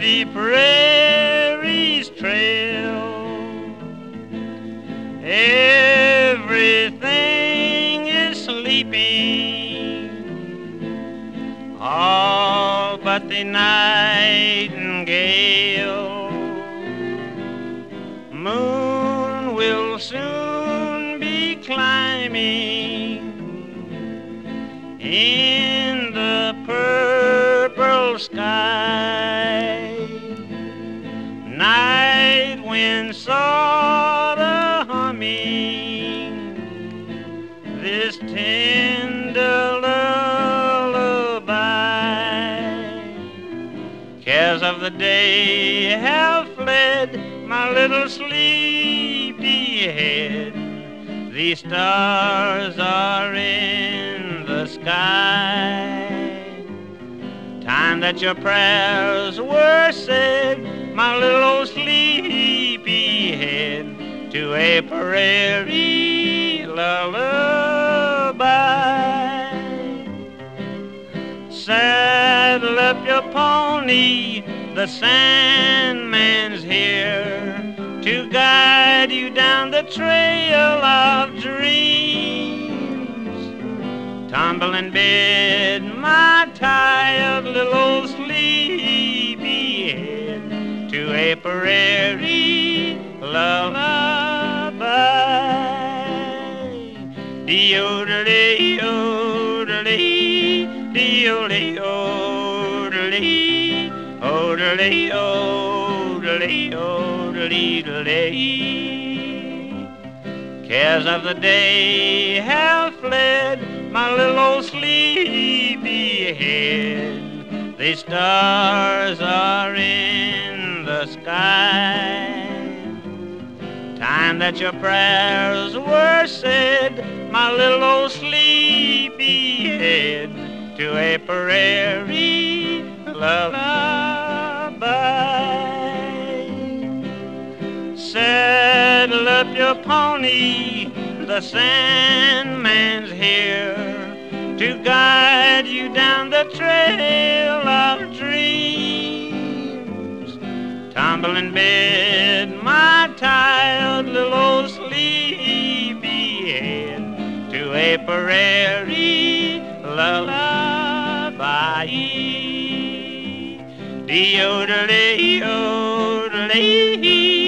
the prairie's trail. Everything is sleeping, all but the nightingale. Moon will soon be climbing in the purple sky. Night wind saw the humming this tender lullaby. Cares of the day have fled, my little sleepy head. The stars are in the sky. Time that your prayers were said, my little sleepy head, to a prairie lullaby. Saddle up your pony, the Sandman's here to guide you down the trail of dreams. Tumble in bed, my tired little sleepy head, to a prairie lullaby. Dee-o-dee, o-dee, dee-o-dee, o-dee, o-dee, o-dee, o-dee. Cares of the day have fled, my little sleepy head. The stars are in the sky. Time that your prayers were said, my little sleepy head, to a prairie lullaby. Saddle up your pony, the Sandman's here to guide you down the trail of dreams. Tumble in bed, my tired little sleepy head, to a prairie lullaby. Dee-o-dee-o-dee.